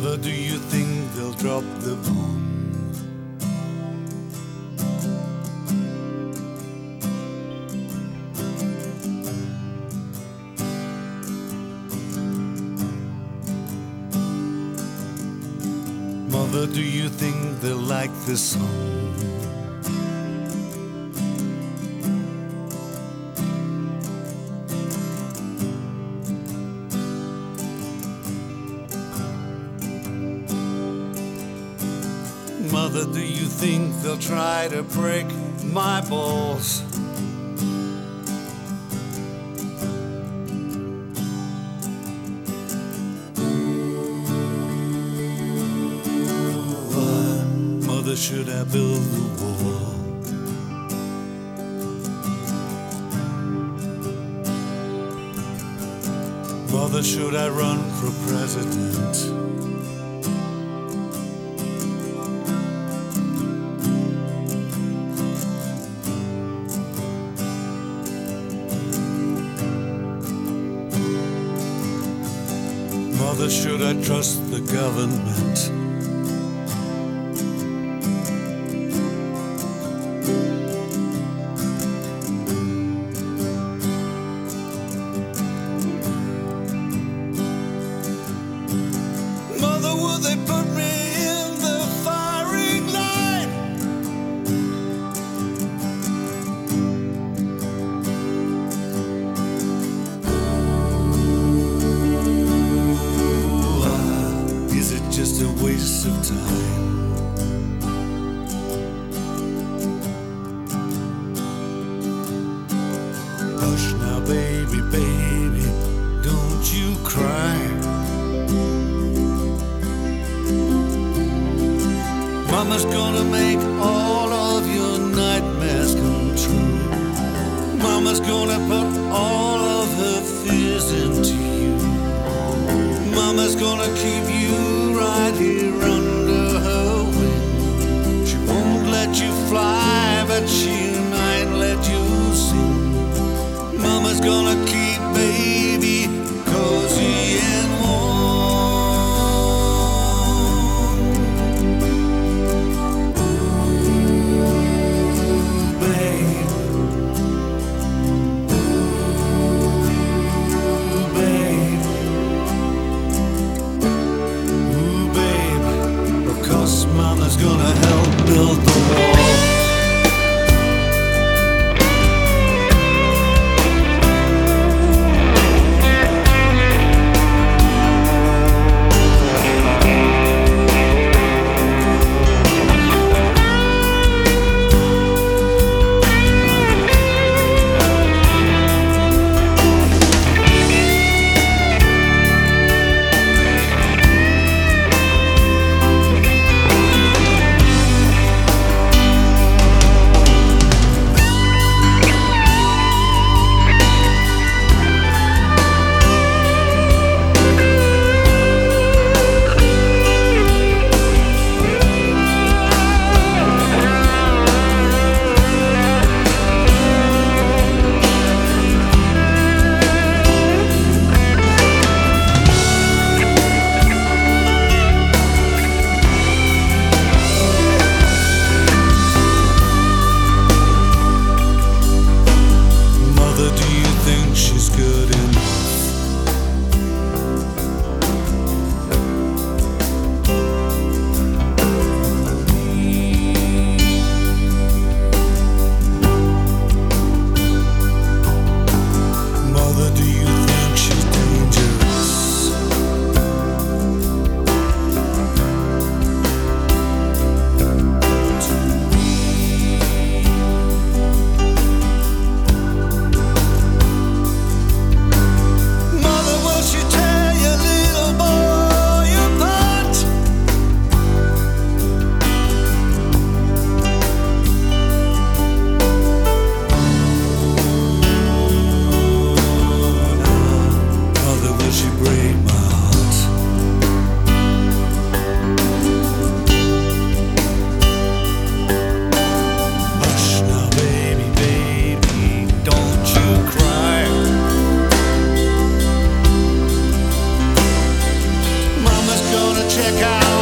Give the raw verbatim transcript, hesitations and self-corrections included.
Mother, do you think they'll drop the bomb? Mother, do you think they'll like this song? Mother, do you think they'll try to break my balls? Why, Mother, should I build the wall? Mother, should I run for president? Mother, should I trust the government? Mother, will they put me in the firing line? Just a waste of time. Hush now, baby, baby, don't you cry. Mama's gonna make all of your nightmares come true. Mama's gonna put all of her fears into you. Mama's gonna keep you right here under her wing. She won't let you fly, but she might let you sing. Mama's gonna keep baby cozy and warm. Ooh, babe. Ooh, babe. Mama's gonna help build the wall. check out